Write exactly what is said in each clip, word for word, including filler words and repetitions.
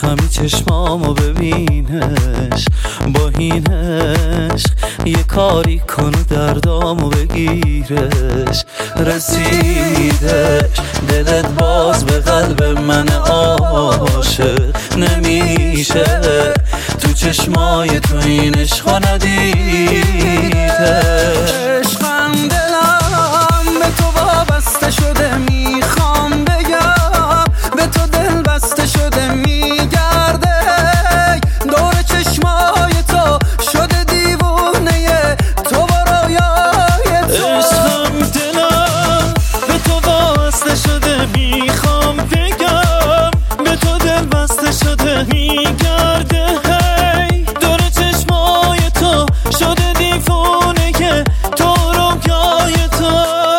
عشقمی چشمامو ببینش، با این عشق یه کاری کن و دردامو بگیرش. رسیدش دلت باز به قلب من عاشق، نمیشه تو چشمای تو این عشقا ندیدش. عشقم دلم به تو وابسته شده، میخوام بگم به تو دل بسته شده، میگرده دور چشمای تو شده دیوونه تو با رویای تو. عشقم دلم به تو وابسته شده، میخوام بگم به تو دل بسته شده، میگرده هی دور چشمای تو شده دیوونه که تو رویای تو.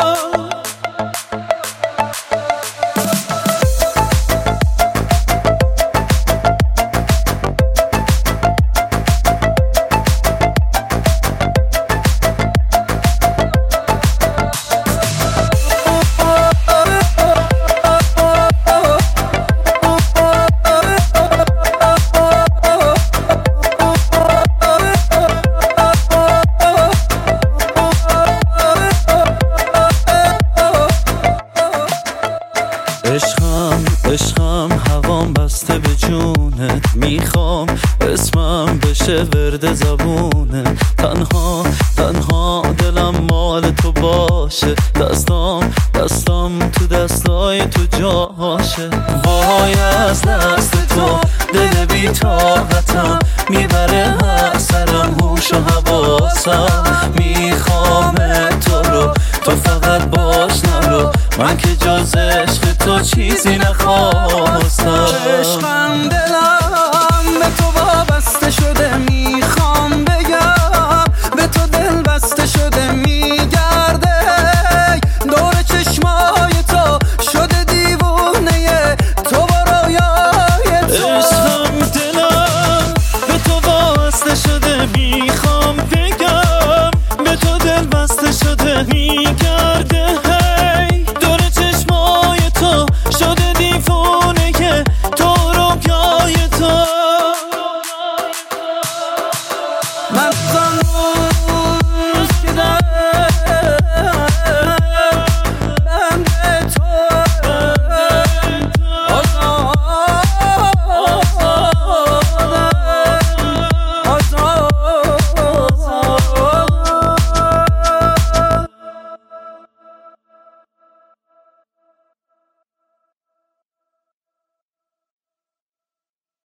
عشقم عشقم هوام بسته به جونه، میخوام اسمم بشه ورد زبونه. تنها تنها دلم مال تو باشه، دستام دستام تو دستای تو جاشه. وای از دست تو دل بی طاقتم، میبره هر سرم هوش و حواسم. میخوام تو رو تو فقط باش نرو، من که جز عشق تو چیزی نخوام.